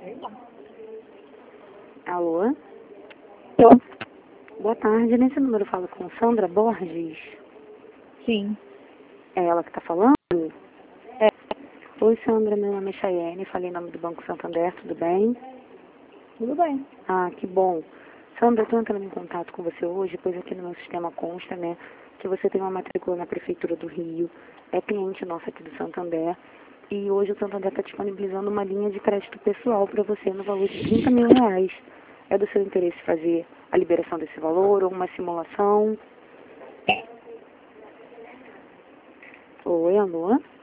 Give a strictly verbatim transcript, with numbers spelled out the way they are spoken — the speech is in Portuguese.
Alô? Tô. Boa tarde. Nesse número eu falo com Sandra Borges. Sim. É ela que está falando? É. Oi, Sandra. Meu nome é Chayenne. Falei em nome do Banco Santander. Tudo bem? Tudo bem. Ah, que bom. Sandra, eu estou entrando em contato com você hoje, pois aqui no meu sistema consta, né, que você tem uma matrícula na Prefeitura do Rio, é cliente nosso aqui do Santander, e hoje o Santander está disponibilizando uma linha de crédito pessoal para você no valor de trinta mil reais. É do seu interesse fazer a liberação desse valor ou uma simulação? Oi, alô?